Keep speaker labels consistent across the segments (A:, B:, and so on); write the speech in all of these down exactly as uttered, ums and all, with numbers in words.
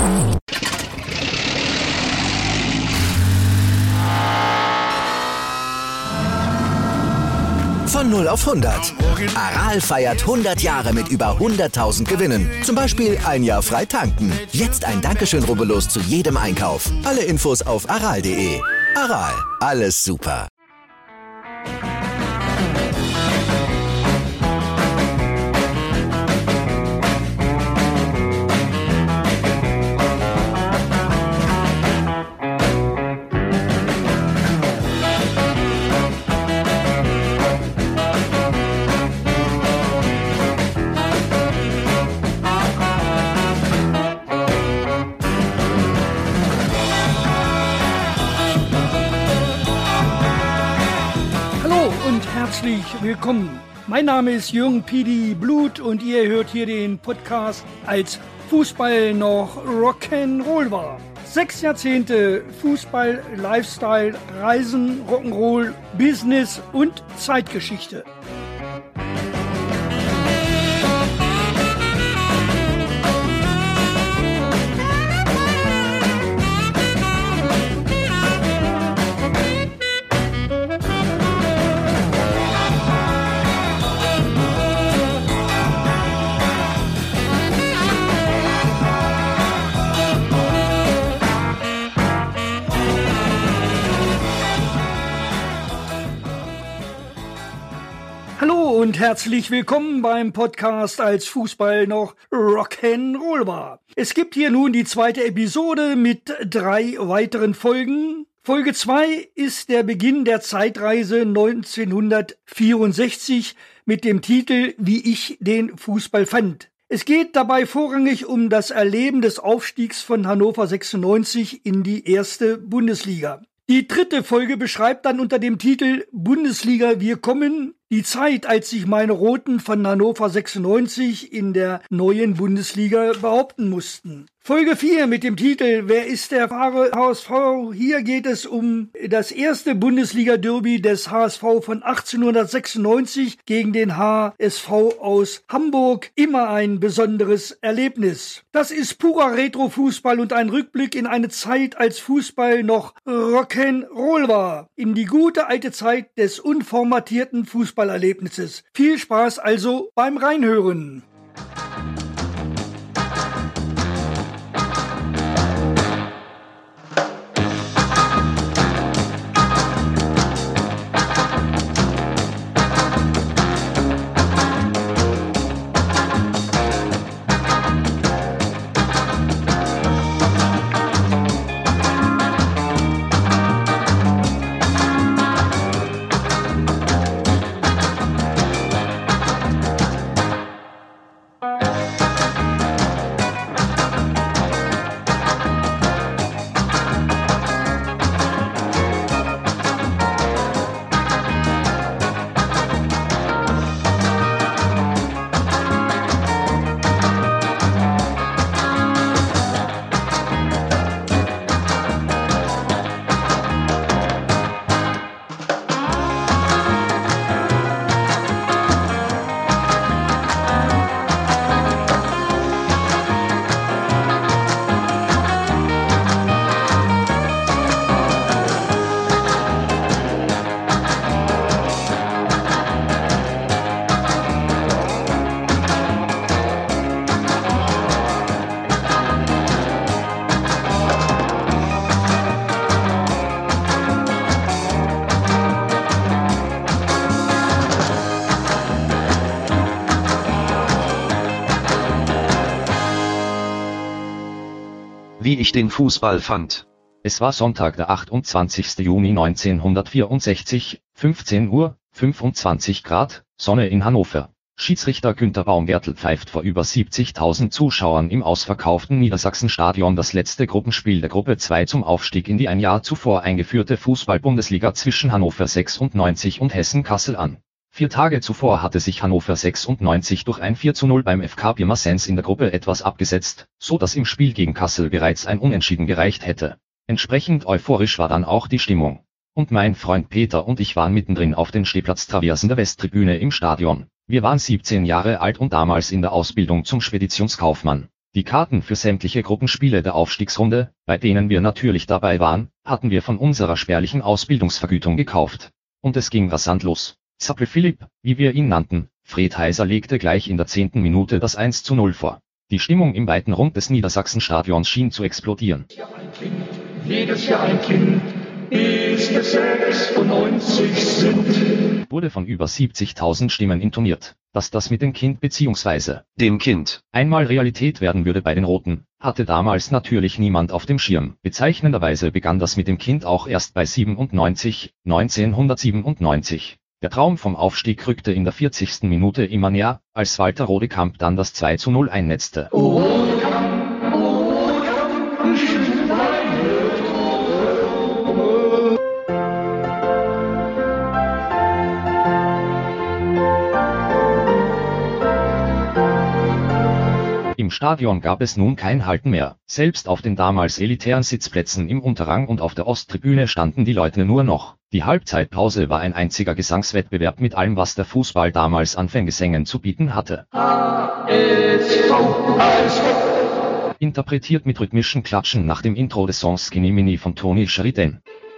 A: Von null auf hundert. Aral feiert hundert Jahre mit über hunderttausend Gewinnen. Zum Beispiel ein Jahr frei tanken. Jetzt ein Dankeschön, rubbellos zu jedem Einkauf. Alle Infos auf aral punkt de. Aral, alles super.
B: Herzlich willkommen. Mein Name ist Jürgen Pidi Blut und ihr hört hier den Podcast, als Fußball noch Rock'n'Roll war. Sechs Jahrzehnte Fußball, Lifestyle, Reisen, Rock'n'Roll, Business und Zeitgeschichte. Und herzlich willkommen beim Podcast, als Fußball noch Rock'n'Roll war. Es gibt hier nun die zweite Episode mit drei weiteren Folgen. Folge zwei ist der Beginn der Zeitreise neunzehnhundertvierundsechzig mit dem Titel Wie ich den Fußball fand. Es geht dabei vorrangig um das Erleben des Aufstiegs von Hannover sechsundneunzig in die erste Bundesliga. Die dritte Folge beschreibt dann unter dem Titel Bundesliga, wir kommen die Zeit, als sich meine Roten von Hannover sechsundneunzig in der neuen Bundesliga behaupten mussten. Folge vier mit dem Titel Wer ist der wahre H S V? Hier geht es um das erste Bundesliga-Derby des H S V von achtzehnhundertsechsundneunzig gegen den H S V aus Hamburg. Immer ein besonderes Erlebnis. Das ist purer Retro-Fußball und ein Rückblick in eine Zeit, als Fußball noch Rock'n'Roll war. In die gute alte Zeit des unformatierten Fußballerlebnisses. Viel Spaß also beim Reinhören.
C: Wie ich den Fußball fand. Es war Sonntag, der achtundzwanzigste Juni neunzehnhundertvierundsechzig, fünfzehn Uhr, fünfundzwanzig Grad, Sonne in Hannover. Schiedsrichter Günter Baumgärtl pfeift vor über siebzigtausend Zuschauern im ausverkauften Niedersachsenstadion das letzte Gruppenspiel der Gruppe zwei zum Aufstieg in die ein Jahr zuvor eingeführte Fußball-Bundesliga zwischen Hannover sechsundneunzig und Hessen Kassel an. Vier Tage zuvor hatte sich Hannover sechsundneunzig durch ein vier zu null beim F K Pirmasens in der Gruppe etwas abgesetzt, so dass im Spiel gegen Kassel bereits ein Unentschieden gereicht hätte. Entsprechend euphorisch war dann auch die Stimmung. Und mein Freund Peter und ich waren mittendrin auf den Stehplatztraversen der Westtribüne im Stadion. Wir waren siebzehn Jahre alt und damals in der Ausbildung zum Speditionskaufmann. Die Karten für sämtliche Gruppenspiele der Aufstiegsrunde, bei denen wir natürlich dabei waren, hatten wir von unserer spärlichen Ausbildungsvergütung gekauft. Und es ging rasant los. Zappel Philipp, wie wir ihn nannten, Fred Heiser legte gleich in der zehnten Minute das eins zu null vor. Die Stimmung im weiten Rund des Niedersachsenstadions schien zu explodieren.
D: Jedes Jahr ein Kind, bis wir sechsundneunzig sind.
C: Wurde von über siebzigtausend Stimmen intoniert. Dass das mit dem Kind bzw. dem Kind einmal Realität werden würde bei den Roten, hatte damals natürlich niemand auf dem Schirm. Bezeichnenderweise begann das mit dem Kind auch erst bei siebenundneunzig, neunzehnhundertsiebenundneunzig. Der Traum vom Aufstieg rückte in der vierzigsten Minute immer näher, als Walter Rodekamp dann das zwei zu null einnetzte.
D: Oh.
C: Im Stadion gab es nun kein Halten mehr. Selbst auf den damals elitären Sitzplätzen im Unterrang und auf der Osttribüne standen die Leute nur noch. Die Halbzeitpause war ein einziger Gesangswettbewerb mit allem, was der Fußball damals an Fangesängen zu bieten hatte. Interpretiert mit rhythmischen Klatschen nach dem Intro des Songs Skinny Mini von Tony Sheridan.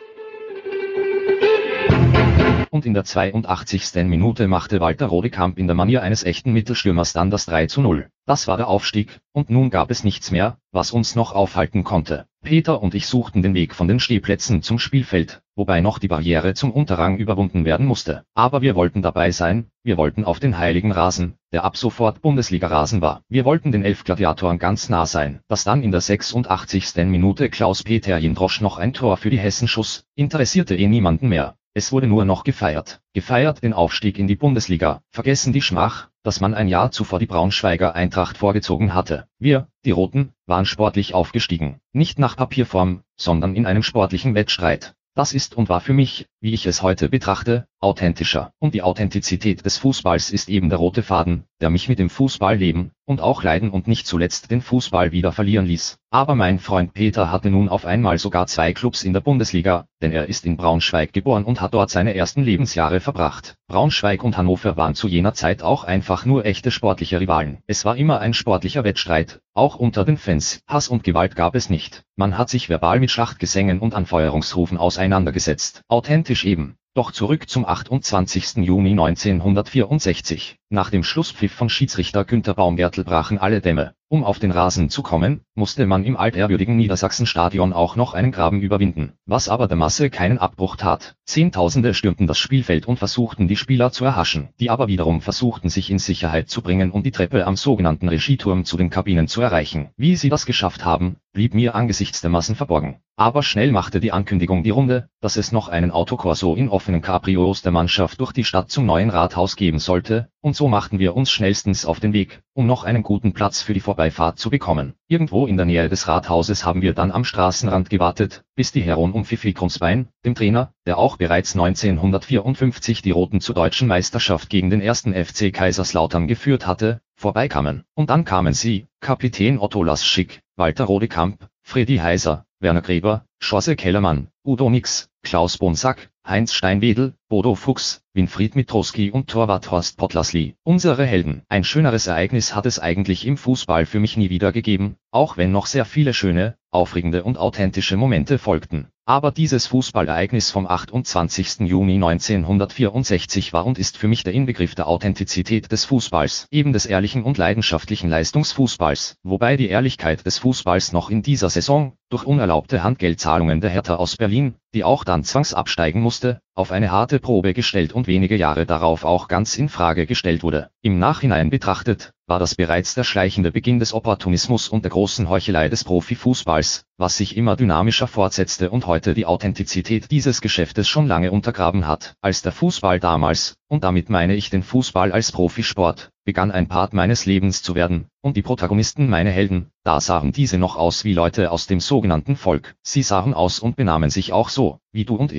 C: Und in der zweiundachtzigsten Minute machte Walter Rodekamp in der Manier eines echten Mittelstürmers dann das drei zu null. Das war der Aufstieg, und nun gab es nichts mehr, was uns noch aufhalten konnte. Peter und ich suchten den Weg von den Stehplätzen zum Spielfeld, wobei noch die Barriere zum Unterrang überwunden werden musste. Aber wir wollten dabei sein, wir wollten auf den heiligen Rasen, der ab sofort Bundesliga-Rasen war. Wir wollten den elf Gladiatoren ganz nah sein. Dass dann in der sechsundachtzigsten Minute Klaus-Peter Jindrosch noch ein Tor für die Hessen schoss, interessierte eh niemanden mehr. Es wurde nur noch gefeiert. Gefeiert den Aufstieg in die Bundesliga, vergessen die Schmach, dass man ein Jahr zuvor die Braunschweiger Eintracht vorgezogen hatte. Wir, die Roten, waren sportlich aufgestiegen. Nicht nach Papierform, sondern in einem sportlichen Wettstreit. Das ist und war für mich, wie ich es heute betrachte, authentischer. Und die Authentizität des Fußballs ist eben der rote Faden, der mich mit dem Fußball leben und auch leiden und nicht zuletzt den Fußball wieder verlieren ließ. Aber mein Freund Peter hatte nun auf einmal sogar zwei Clubs in der Bundesliga, denn er ist in Braunschweig geboren und hat dort seine ersten Lebensjahre verbracht. Braunschweig und Hannover waren zu jener Zeit auch einfach nur echte sportliche Rivalen. Es war immer ein sportlicher Wettstreit, auch unter den Fans. Hass und Gewalt gab es nicht. Man hat sich verbal mit Schlachtgesängen und Anfeuerungsrufen auseinandergesetzt. Authentisch eben. Doch zurück zum achtundzwanzigsten Juni neunzehnhundertvierundsechzig. Nach dem Schlusspfiff von Schiedsrichter Günther Baumgärtl brachen alle Dämme. Um auf den Rasen zu kommen, musste man im altehrwürdigen Niedersachsenstadion auch noch einen Graben überwinden, was aber der Masse keinen Abbruch tat. Zehntausende stürmten das Spielfeld und versuchten die Spieler zu erhaschen, die aber wiederum versuchten sich in Sicherheit zu bringen und die Treppe am sogenannten Regieturm zu den Kabinen zu erreichen. Wie sie das geschafft haben, blieb mir angesichts der Massen verborgen. Aber schnell machte die Ankündigung die Runde, dass es noch einen Autokorso in offenen Cabrios der Mannschaft durch die Stadt zum neuen Rathaus geben sollte, und so machten wir uns schnellstens auf den Weg, um noch einen guten Platz für die Vorbeifahrt zu bekommen. Irgendwo in der Nähe des Rathauses haben wir dann am Straßenrand gewartet, bis die Herren um Pfiffi Krumsbein, dem Trainer, der auch bereits neunzehnhundertvierundfünfzig die Roten zur deutschen Meisterschaft gegen den ersten F C Kaiserslautern geführt hatte, vorbeikamen. Und dann kamen sie, Kapitän Otto Laschig, Walter Rodekamp, Freddy Heiser, Werner Gräber, Schosse Kellermann, Udo Nix, Klaus Bonsack, Heinz Steinwedel, Bodo Fuchs, Winfried Mitrowski und Torwart Horst Potlasli. Unsere Helden. Ein schöneres Ereignis hat es eigentlich im Fußball für mich nie wieder gegeben, auch wenn noch sehr viele schöne, aufregende und authentische Momente folgten. Aber dieses Fußballereignis vom achtundzwanzigsten Juni neunzehnhundertvierundsechzig war und ist für mich der Inbegriff der Authentizität des Fußballs, eben des ehrlichen und leidenschaftlichen Leistungsfußballs, wobei die Ehrlichkeit des Fußballs noch in dieser Saison, durch unerlaubte Handgeldzahlungen der Hertha aus Berlin, die auch dann zwangsabsteigen musste, auf eine harte Probe gestellt und wenige Jahre darauf auch ganz in Frage gestellt wurde. Im Nachhinein betrachtet, war das bereits der schleichende Beginn des Opportunismus und der großen Heuchelei des Profifußballs, was sich immer dynamischer fortsetzte und heute die Authentizität dieses Geschäftes schon lange untergraben hat. Als der Fußball damals, und damit meine ich den Fußball als Profisport, begann ein Part meines Lebens zu werden, und die Protagonisten meine Helden, da sahen diese noch aus wie Leute aus dem sogenannten Volk. Sie sahen aus und benahmen sich auch so, wie du und ich.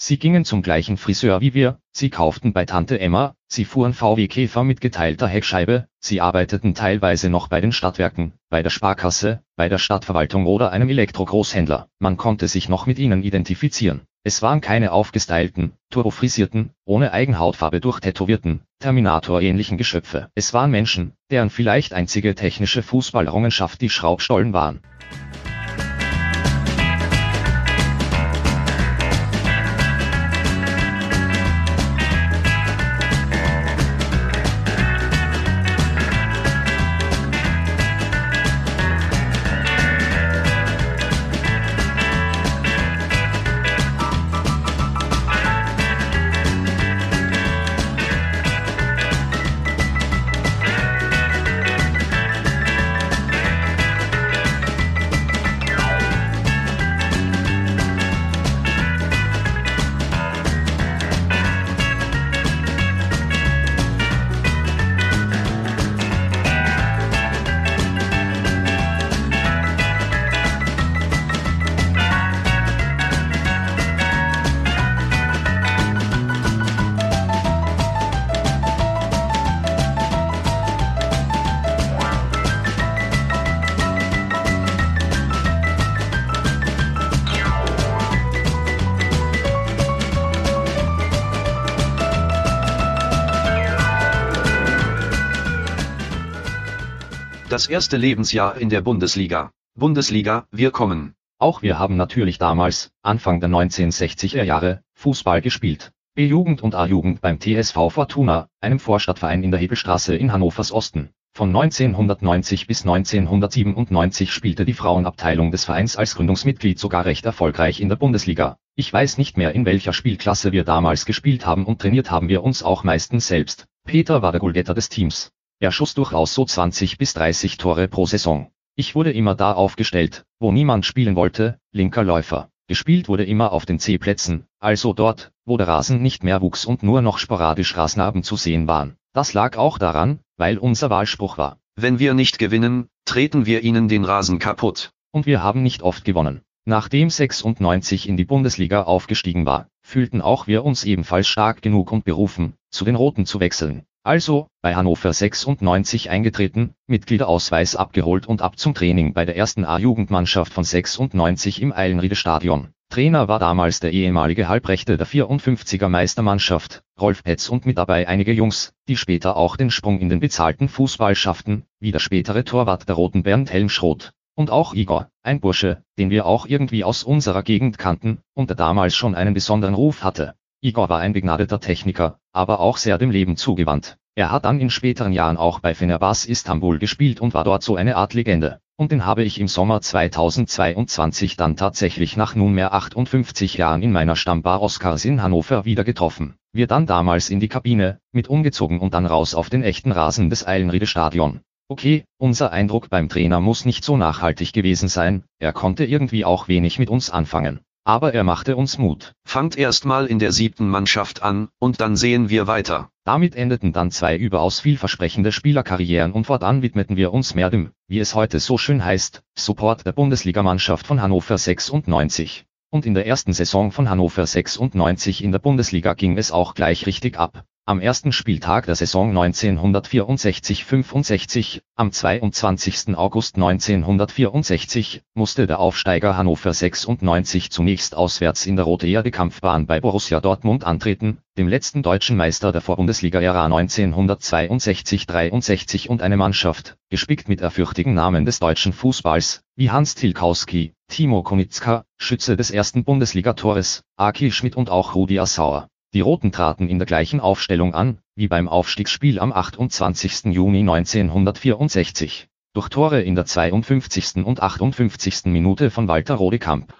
C: Sie gingen zum gleichen Friseur wie wir, sie kauften bei Tante Emma, sie fuhren V W Käfer mit geteilter Heckscheibe, sie arbeiteten teilweise noch bei den Stadtwerken, bei der Sparkasse, bei der Stadtverwaltung oder einem Elektrogroßhändler. Man konnte sich noch mit ihnen identifizieren. Es waren keine aufgestylten, turbofrisierten, ohne Eigenhautfarbe durchtätowierten, Terminator-ähnlichen Geschöpfe. Es waren Menschen, deren vielleicht einzige technische Fußballerrungenschaft die Schraubstollen waren.
E: Das erste Lebensjahr in der Bundesliga. Bundesliga, wir kommen.
C: Auch wir haben natürlich damals, Anfang der neunzehnhundertsechziger Jahre, Fußball gespielt. B-Jugend und A-Jugend beim T S V Fortuna, einem Vorstadtverein in der Hebelstraße in Hannovers Osten. Von neunzehnhundertneunzig bis neunzehnhundertsiebenundneunzig spielte die Frauenabteilung des Vereins als Gründungsmitglied sogar recht erfolgreich in der Bundesliga. Ich weiß nicht mehr, in welcher Spielklasse wir damals gespielt haben, und trainiert haben wir uns auch meistens selbst. Peter war der Goalgetter des Teams. Er schoss durchaus so zwanzig bis dreißig Tore pro Saison. Ich wurde immer da aufgestellt, wo niemand spielen wollte, linker Läufer. Gespielt wurde immer auf den C-Plätzen, also dort, wo der Rasen nicht mehr wuchs und nur noch sporadisch Rasenarben zu sehen waren. Das lag auch daran, weil unser Wahlspruch war:
E: Wenn wir nicht gewinnen, treten wir ihnen den Rasen kaputt.
C: Und wir haben nicht oft gewonnen. Nachdem sechsundneunzig in die Bundesliga aufgestiegen war, fühlten auch wir uns ebenfalls stark genug und berufen, zu den Roten zu wechseln. Also, bei Hannover sechsundneunzig eingetreten, Mitgliederausweis abgeholt und ab zum Training bei der ersten A-Jugendmannschaft von sechsundneunzig im Eilenriede-Stadion. Trainer war damals der ehemalige Halbrechte der vierundfünfziger Meistermannschaft, Rolf Petz, und mit dabei einige Jungs, die später auch den Sprung in den bezahlten Fußball schafften, wie der spätere Torwart der Roten Bernd Helmschroth. Und auch Igor, ein Bursche, den wir auch irgendwie aus unserer Gegend kannten, und der damals schon einen besonderen Ruf hatte. Igor war ein begnadeter Techniker, aber auch sehr dem Leben zugewandt. Er hat dann in späteren Jahren auch bei Fenerbahce Istanbul gespielt und war dort so eine Art Legende. Und den habe ich im Sommer zweitausendzweiundzwanzig dann tatsächlich nach nunmehr achtundfünfzig Jahren in meiner Stammbar Oskars in Hannover wieder getroffen. Wir dann damals in die Kabine, mit umgezogen und dann raus auf den echten Rasen des Eilenriede-Stadion. Okay, unser Eindruck beim Trainer muss nicht so nachhaltig gewesen sein, er konnte irgendwie auch wenig mit uns anfangen. Aber er machte uns Mut.
E: Fangt erst mal in der siebten Mannschaft an, und dann sehen wir weiter.
C: Damit endeten dann zwei überaus vielversprechende Spielerkarrieren und fortan widmeten wir uns mehr dem, wie es heute so schön heißt, Support der Bundesligamannschaft von Hannover sechsundneunzig. Und in der ersten Saison von Hannover sechsundneunzig in der Bundesliga ging es auch gleich richtig ab. Am ersten Spieltag der Saison neunzehnhundertvierundsechzig fünfundsechzig, am zweiundzwanzigsten August neunzehnhundertvierundsechzig, musste der Aufsteiger Hannover sechsundneunzig zunächst auswärts in der Rote-Erde-Kampfbahn bei Borussia Dortmund antreten, dem letzten deutschen Meister der Vorbundesliga-Ära neunzehnhundertzweiundsechzig dreiundsechzig, und eine Mannschaft, gespickt mit ehrfürchtigen Namen des deutschen Fußballs, wie Hans Tilkowski, Timo Konitzka, Schütze des ersten Bundesligatores, Aki Schmidt und auch Rudi Assauer. Die Roten traten in der gleichen Aufstellung an, wie beim Aufstiegsspiel am achtundzwanzigsten Juni neunzehnhundertvierundsechzig. Durch Tore in der zweiundfünfzigsten und achtundfünfzigsten Minute von Walter Rodekamp.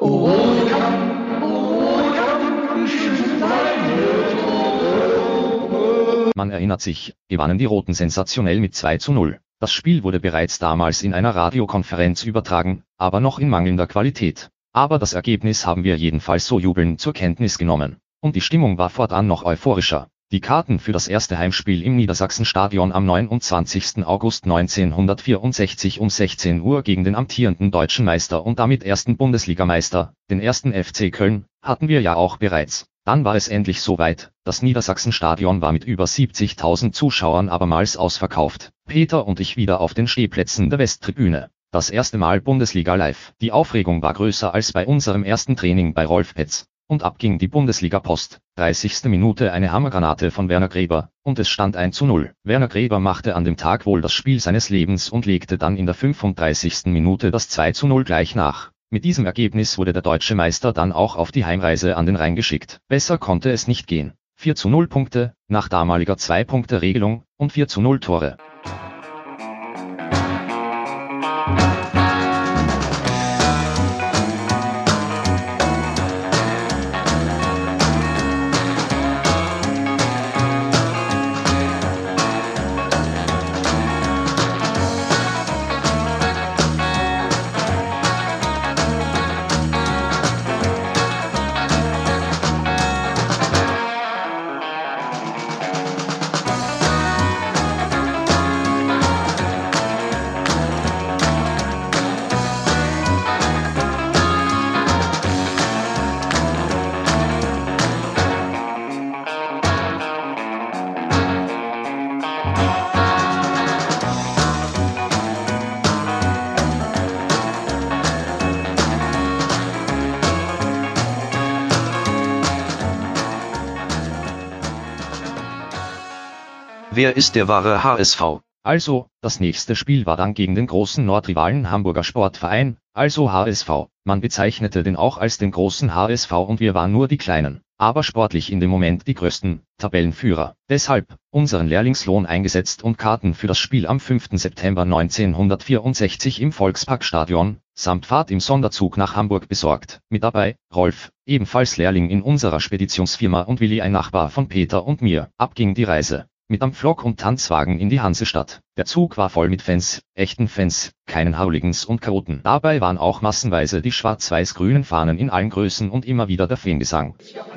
C: Man erinnert sich, gewannen die Roten sensationell mit zwei zu null. Das Spiel wurde bereits damals in einer Radiokonferenz übertragen, aber noch in mangelnder Qualität. Aber das Ergebnis haben wir jedenfalls so jubelnd zur Kenntnis genommen. Und die Stimmung war fortan noch euphorischer. Die Karten für das erste Heimspiel im Niedersachsenstadion am neunundzwanzigsten August neunzehnhundertvierundsechzig um sechzehn Uhr gegen den amtierenden deutschen Meister und damit ersten Bundesligameister, den ersten F C Köln, hatten wir ja auch bereits. Dann war es endlich soweit, das Niedersachsenstadion war mit über siebzigtausend Zuschauern abermals ausverkauft. Peter und ich wieder auf den Stehplätzen der Westtribüne. Das erste Mal Bundesliga live. Die Aufregung war größer als bei unserem ersten Training bei Rolf Petz. Und ab ging die Bundesliga-Post. dreißigste Minute eine Hammergranate von Werner Gräber, und es stand eins zu null. Werner Gräber machte an dem Tag wohl das Spiel seines Lebens und legte dann in der fünfunddreißigsten Minute das zwei zu null gleich nach. Mit diesem Ergebnis wurde der deutsche Meister dann auch auf die Heimreise an den Rhein geschickt. Besser konnte es nicht gehen. vier zu null Punkte, nach damaliger zwei-Punkte-Regelung, und vier zu null Tore.
E: Wer ist der wahre H S V?
C: Also, das nächste Spiel war dann gegen den großen Nordrivalen Hamburger Sportverein, also H S V. Man bezeichnete den auch als den großen H S V und wir waren nur die Kleinen, aber sportlich in dem Moment die größten, Tabellenführer. Deshalb, unseren Lehrlingslohn eingesetzt und Karten für das Spiel am fünften September neunzehnhundertvierundsechzig im Volksparkstadion, samt Fahrt im Sonderzug nach Hamburg besorgt. Mit dabei, Rolf, ebenfalls Lehrling in unserer Speditionsfirma, und Willi, ein Nachbar von Peter und mir. Ab ging die Reise. Mit am Pflock und Tanzwagen in die Hansestadt. Der Zug war voll mit Fans, echten Fans, keinen Hooligans und Chaoten. Dabei waren auch massenweise die schwarz-weiß-grünen Fahnen in allen Größen und immer wieder der Fangesang.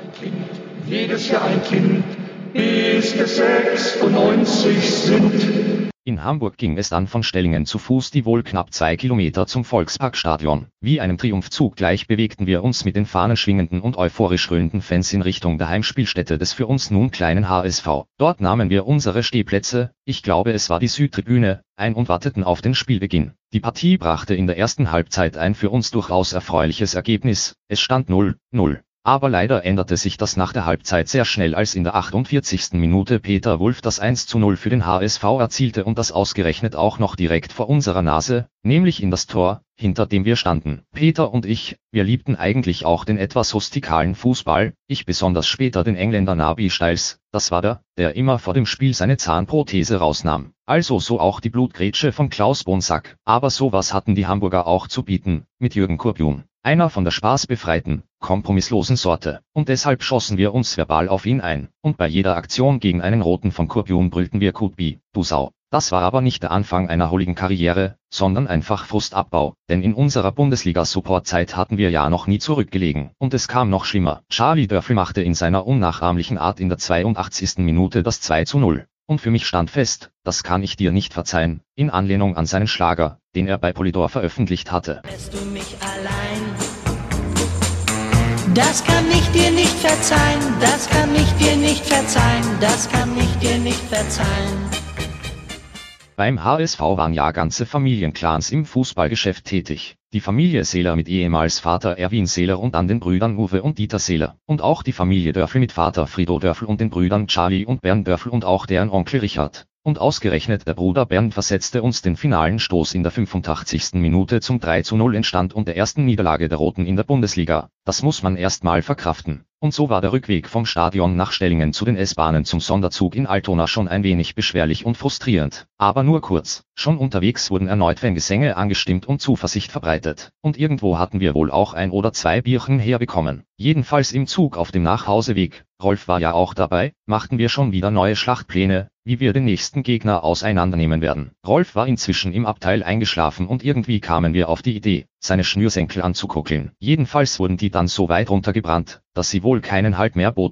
D: Jedes Jahr ein Kind, bis wir sechsundneunzig sind.
C: In Hamburg ging es dann von Stellingen zu Fuß die wohl knapp zwei Kilometer zum Volksparkstadion. Wie einem Triumphzug gleich bewegten wir uns mit den fahnenschwingenden und euphorisch röhnenden Fans in Richtung der Heimspielstätte des für uns nun kleinen H S V. Dort nahmen wir unsere Stehplätze, ich glaube es war die Südtribüne, ein und warteten auf den Spielbeginn. Die Partie brachte in der ersten Halbzeit ein für uns durchaus erfreuliches Ergebnis, es stand null zu null. Aber leider änderte sich das nach der Halbzeit sehr schnell, als in der achtundvierzigsten Minute Peter Wulff das eins zu null für den H S V erzielte und das ausgerechnet auch noch direkt vor unserer Nase, nämlich in das Tor, hinter dem wir standen. Peter und ich, wir liebten eigentlich auch den etwas rustikalen Fußball, ich besonders später den Engländer Naby Styles, das war der, der immer vor dem Spiel seine Zahnprothese rausnahm. Also so auch die Blutgrätsche von Klaus Bonsack. Aber sowas hatten die Hamburger auch zu bieten, mit Jürgen Kurbjun. Einer von der spaßbefreiten, kompromisslosen Sorte. Und deshalb schossen wir uns verbal auf ihn ein. Und bei jeder Aktion gegen einen Roten von Kurbjun brüllten wir Kutbi, du Sau. Das war aber nicht der Anfang einer Hooligan-Karriere, sondern einfach Frustabbau. Denn in unserer Bundesliga-Support-Zeit hatten wir ja noch nie zurückgelegen. Und es kam noch schlimmer. Charlie Dörfel machte in seiner unnachahmlichen Art in der zweiundachtzigsten Minute das zwei zu null. Und für mich stand fest, das kann ich dir nicht verzeihen, in Anlehnung an seinen Schlager, den er bei Polydor veröffentlicht hatte.
F: Lässt du mich allein? Das kann ich dir nicht verzeihen, das kann ich dir nicht verzeihen, das kann ich dir nicht verzeihen.
C: Beim H S V waren ja ganze Familienclans im Fußballgeschäft tätig. Die Familie Seeler mit ehemals Vater Erwin Seeler und dann den Brüdern Uwe und Dieter Seeler. Und auch die Familie Dörfel mit Vater Frido Dörfel und den Brüdern Charlie und Bernd Dörfel und auch deren Onkel Richard. Und ausgerechnet der Bruder Bernd versetzte uns den finalen Stoß in der fünfundachtzigsten Minute zum drei zu null entstand und der ersten Niederlage der Roten in der Bundesliga. Das muss man erst mal verkraften. Und so war der Rückweg vom Stadion nach Stellingen zu den S-Bahnen zum Sonderzug in Altona schon ein wenig beschwerlich und frustrierend. Aber nur kurz. Schon unterwegs wurden erneut Fangesänge angestimmt und Zuversicht verbreitet. Und irgendwo hatten wir wohl auch ein oder zwei Bierchen herbekommen. Jedenfalls im Zug auf dem Nachhauseweg, Rolf war ja auch dabei, machten wir schon wieder neue Schlachtpläne, wie wir den nächsten Gegner auseinandernehmen werden. Rolf war inzwischen im Abteil eingeschlafen und irgendwie kamen wir auf die Idee, seine Schnürsenkel anzukuckeln. Jedenfalls wurden die dann so weit runtergebrannt, dass sie wohl keinen Halt mehr boten.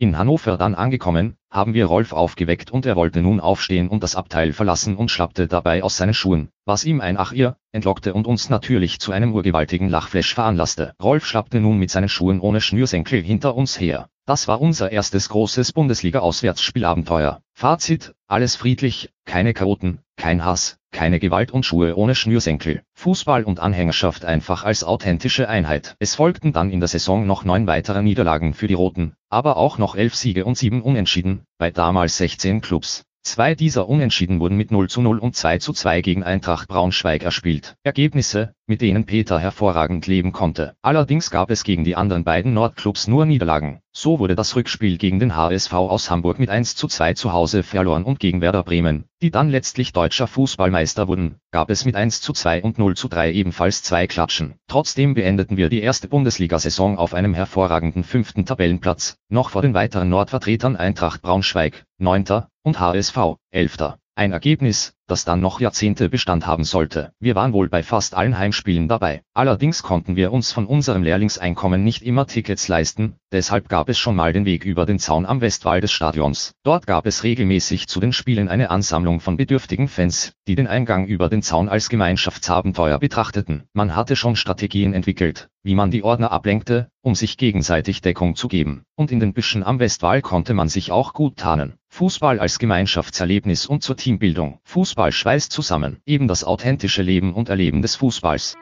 C: In Hannover dann angekommen, haben wir Rolf aufgeweckt und er wollte nun aufstehen und das Abteil verlassen und schlappte dabei aus seinen Schuhen, was ihm ein Ach ihr entlockte und uns natürlich zu einem urgewaltigen Lachflash veranlasste. Rolf schlappte nun mit seinen Schuhen ohne Schnürsenkel hinter uns her. Das war unser erstes großes Bundesliga-Auswärtsspielabenteuer. Fazit: alles friedlich, keine Chaoten, kein Hass, keine Gewalt und Schuhe ohne Schnürsenkel. Fußball und Anhängerschaft einfach als authentische Einheit. Es folgten dann in der Saison noch neun weitere Niederlagen für die Roten, aber auch noch elf Siege und sieben Unentschieden, bei damals sechzehn Clubs. Zwei dieser Unentschieden wurden mit null zu null und zwei zu zwei gegen Eintracht Braunschweig erspielt. Ergebnisse, mit denen Peter hervorragend leben konnte. Allerdings gab es gegen die anderen beiden Nordclubs nur Niederlagen. So wurde das Rückspiel gegen den H S V aus Hamburg mit eins zu zwei zu Hause verloren und gegen Werder Bremen, die dann letztlich deutscher Fußballmeister wurden, gab es mit eins zu zwei und null zu drei ebenfalls zwei Klatschen. Trotzdem beendeten wir die erste Bundesliga-Saison auf einem hervorragenden fünften Tabellenplatz, noch vor den weiteren Nordvertretern Eintracht Braunschweig, neunter und H S V, elfter Ein Ergebnis, das dann noch Jahrzehnte Bestand haben sollte. Wir waren wohl bei fast allen Heimspielen dabei. Allerdings konnten wir uns von unserem Lehrlingseinkommen nicht immer Tickets leisten, deshalb gab es schon mal den Weg über den Zaun am Westwall des Stadions. Dort gab es regelmäßig zu den Spielen eine Ansammlung von bedürftigen Fans, die den Eingang über den Zaun als Gemeinschaftsabenteuer betrachteten. Man hatte schon Strategien entwickelt, wie man die Ordner ablenkte, um sich gegenseitig Deckung zu geben. Und in den Büschen am Westwall konnte man sich auch gut tarnen. Fußball als Gemeinschaftserlebnis und zur Teambildung. Fußball schweißt zusammen. Eben das authentische Leben und Erleben des Fußballs.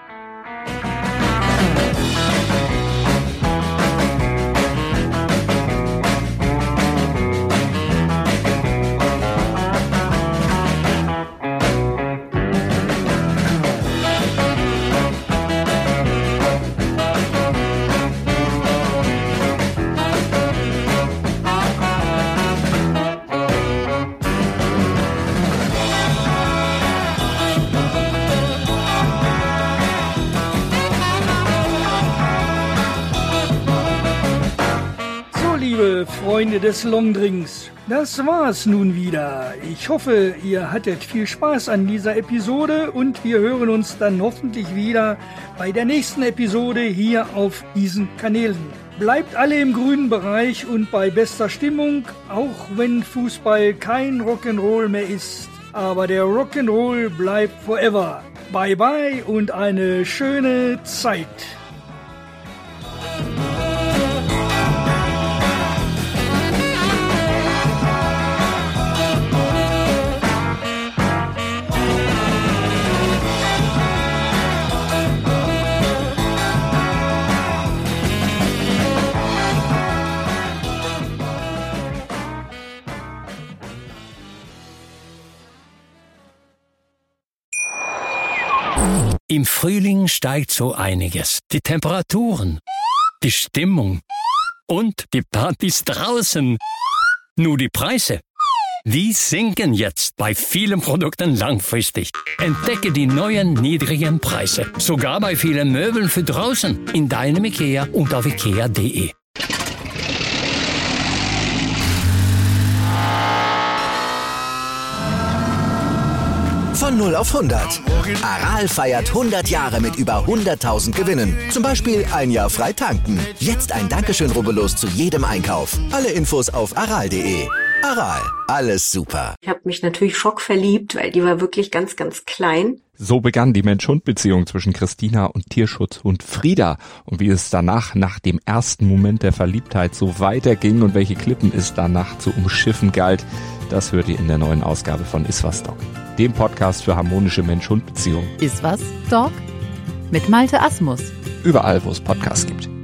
B: Freunde des Longdrinks, das war's nun wieder. Ich hoffe, ihr hattet viel Spaß an dieser Episode und wir hören uns dann hoffentlich wieder bei der nächsten Episode hier auf diesen Kanälen. Bleibt alle im grünen Bereich und bei bester Stimmung, auch wenn Fußball kein Rock'n'Roll mehr ist. Aber der Rock'n'Roll bleibt forever. Bye bye und eine schöne Zeit.
G: Im Frühling steigt so einiges. Die Temperaturen, die Stimmung und die Partys draußen. Nur die Preise, die sinken jetzt bei vielen Produkten langfristig. Entdecke die neuen niedrigen Preise, sogar bei vielen Möbeln für draußen, in deinem IKEA und auf ikea punkt de.
A: Von null auf hundert. Aral feiert hundert Jahre mit über hunderttausend Gewinnen. Zum Beispiel ein Jahr frei tanken. Jetzt ein Dankeschön, rubbellos zu jedem Einkauf. Alle Infos auf aral punkt de. Aral, alles super.
H: Ich habe mich natürlich schockverliebt, weil die war wirklich ganz, ganz klein.
I: So begann die Mensch-Hund-Beziehung zwischen Christina und Tierschutzhund Frieda. Und wie es danach, nach dem ersten Moment der Verliebtheit, so weiterging und welche Klippen es danach zu umschiffen galt, das hört ihr in der neuen Ausgabe von Iswas Dog, dem Podcast für harmonische Mensch-Hund-Beziehungen.
J: Iswas Dog? Mit Malte Asmus.
I: Überall, wo es Podcasts gibt.